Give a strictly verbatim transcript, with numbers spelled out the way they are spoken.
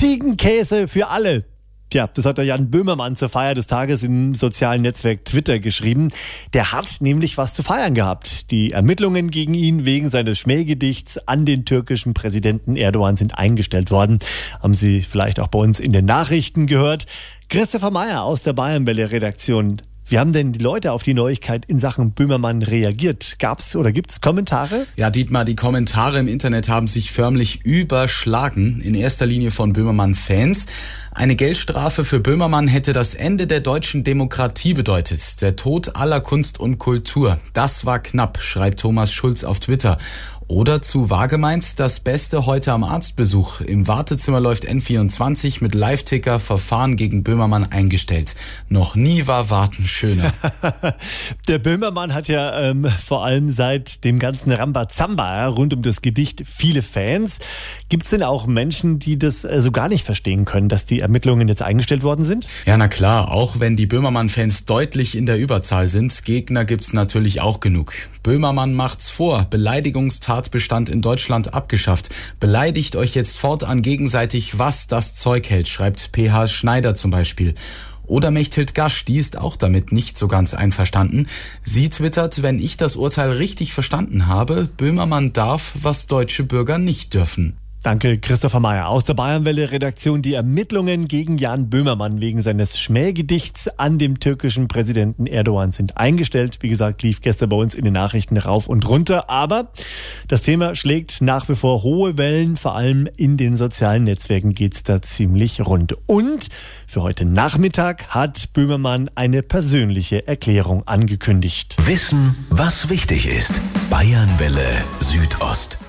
Ziegenkäse für alle. Tja, das hat der Jan Böhmermann zur Feier des Tages im sozialen Netzwerk Twitter geschrieben. Der hat nämlich was zu feiern gehabt. Die Ermittlungen gegen ihn wegen seines Schmähgedichts an den türkischen Präsidenten Erdogan sind eingestellt worden. Haben Sie vielleicht auch bei uns in den Nachrichten gehört. Christopher Meyer aus der Bayernwelle-Redaktion. Wie haben denn die Leute auf die Neuigkeit in Sachen Böhmermann reagiert? Gab's oder gibt's Kommentare? Ja, Dietmar, die Kommentare im Internet haben sich förmlich überschlagen. In erster Linie von Böhmermann-Fans. Eine Geldstrafe für Böhmermann hätte das Ende der deutschen Demokratie bedeutet. Der Tod aller Kunst und Kultur. Das war knapp, schreibt Thomas Schulz auf Twitter. Oder zu wahrgemeint, das Beste heute am Arztbesuch. Im Wartezimmer läuft N vierundzwanzig mit Live-Ticker, Verfahren gegen Böhmermann eingestellt. Noch nie war Warten schöner. Der Böhmermann hat ja ähm, vor allem seit dem ganzen Rambazamba rund um das Gedicht viele Fans. Gibt es denn auch Menschen, die das äh, so gar nicht verstehen können, dass die Ermittlungen jetzt eingestellt worden sind? Ja, na klar, auch wenn die Böhmermann-Fans deutlich in der Überzahl sind, Gegner gibt's natürlich auch genug. Böhmermann macht's vor, Beleidigungstatbestand in Deutschland abgeschafft. Beleidigt euch jetzt fortan gegenseitig, was das Zeug hält, schreibt P H Schneider zum Beispiel. Oder Mechthild Gasch, die ist auch damit nicht so ganz einverstanden. Sie twittert, wenn ich das Urteil richtig verstanden habe, Böhmermann darf, was deutsche Bürger nicht dürfen. Danke, Christopher Meyer aus der Bayernwelle-Redaktion. Die Ermittlungen gegen Jan Böhmermann wegen seines Schmähgedichts an dem türkischen Präsidenten Erdogan sind eingestellt. Wie gesagt, lief gestern bei uns in den Nachrichten rauf und runter. Aber das Thema schlägt nach wie vor hohe Wellen. Vor allem in den sozialen Netzwerken geht's da ziemlich rund. Und für heute Nachmittag hat Böhmermann eine persönliche Erklärung angekündigt. Wissen, was wichtig ist. Bayernwelle Südost.